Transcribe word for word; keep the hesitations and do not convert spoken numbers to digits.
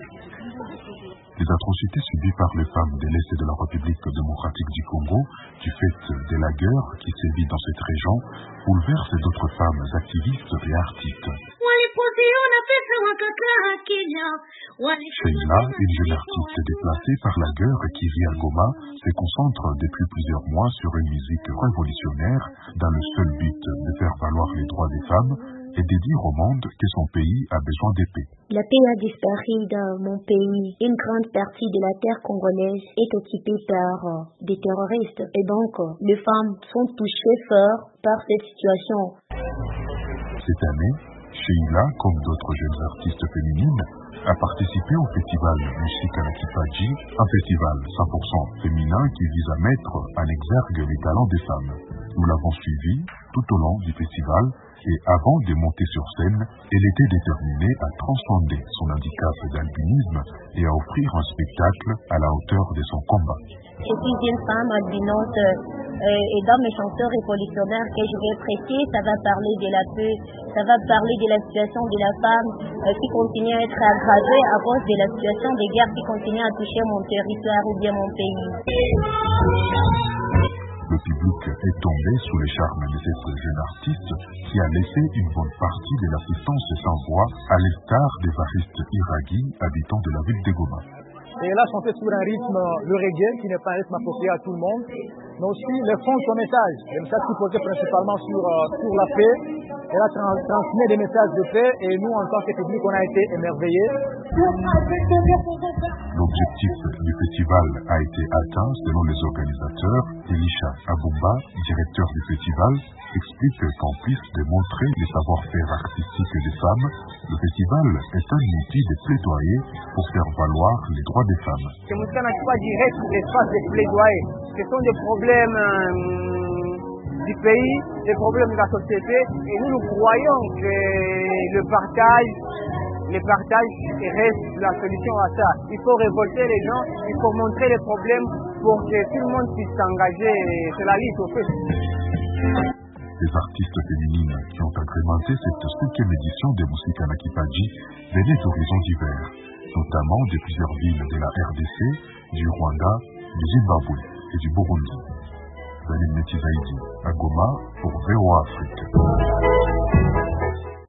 Les atrocités subies par les femmes de l'Est de la République démocratique du Congo, du fait de la guerre qui sévit dans cette région, bouleversent d'autres femmes activistes et artistes. Sheila, une jeune artiste déplacée par la guerre qui vit à Goma, se concentre depuis plusieurs mois sur une musique révolutionnaire dans le seul but de faire valoir les droits des femmes et de dire au monde que son pays a besoin de paix. La paix a disparu dans mon pays. Une grande partie de la terre congolaise est occupée par euh, des terroristes. Et donc, euh, les femmes sont touchées fort par cette situation. Cette année, Sheila, comme d'autres jeunes artistes féminines, a participé au festival Musique Anakipaji, un festival cent pour cent féminin qui vise à mettre en exergue les talents des femmes. Nous l'avons suivi tout au long du festival et avant de monter sur scène, elle était déterminée à transcender son handicap d'albinisme et à offrir un spectacle à la hauteur de son combat. Je suis une femme albinante et dans mes chansons révolutionnaires que je vais prêter, ça va parler de la paix, ça va parler de la situation de la femme qui continue à être aggravée à cause de la situation des guerres qui continuent à toucher mon territoire ou bien mon pays. Le public est tombé sous les charmes de cette jeune artiste qui a laissé une bonne partie de l'assistance sans voix à l'instar des varistes Iragi, habitants de la ville de Goma. Et là, chanter sur un rythme, le reggae, qui n'est pas un rythme approprié à tout le monde, mais aussi le fond de son message. Le message qui posait principalement sur, euh, sur la paix. Elle a trans transmis des messages de paix et nous, en tant que public, on a été émerveillés. L'objectif du festival a été atteint selon les organisateurs. Elisha Abumba, directeur du festival, explique qu'en plus de montrer les savoir-faire artistiques des femmes, le festival est un outil de plaidoyer pour faire valoir les droits des femmes. Ce Musique Anakipaji reste l'espace de plaidoyer. Ce sont des problèmes euh, du pays, des problèmes de la société, et nous, nous croyons que le partage, le partage reste la solution à ça. Il faut révolter les gens, il faut montrer les problèmes pour que tout le monde puisse s'engager sur la liste au fait. Les artistes féminines qui ont agrémenté cette cinquième édition de Musique Anakipaji venaient d'horizons divers, notamment de plusieurs villes de la R D C, du Rwanda, du Zimbabwe et du Burundi. Zalim Netizaidi, à Goma, pour V O A Afrique.